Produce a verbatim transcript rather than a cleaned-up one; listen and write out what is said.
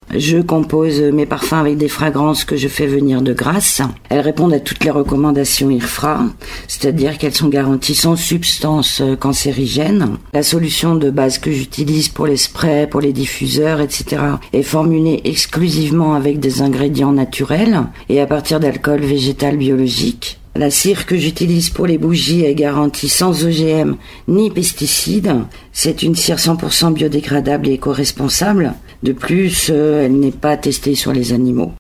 Je compose mes parfums avec des fragrances que je fais venir de Grasse. Elles répondent à toutes les recommandations I R F R A, c'est-à-dire qu'elles sont garanties sans substances cancérigènes. La solution de base que j'utilise pour les sprays, pour les diffuseurs, et cetera est formulée exclusivement avec des ingrédients naturels et à partir d'alcool végétal biologique. La cire que j'utilise pour les bougies est garantie sans O G M ni pesticides. C'est une cire cent pour cent biodégradable et éco-responsable. De plus, elle n'est pas testée sur les animaux.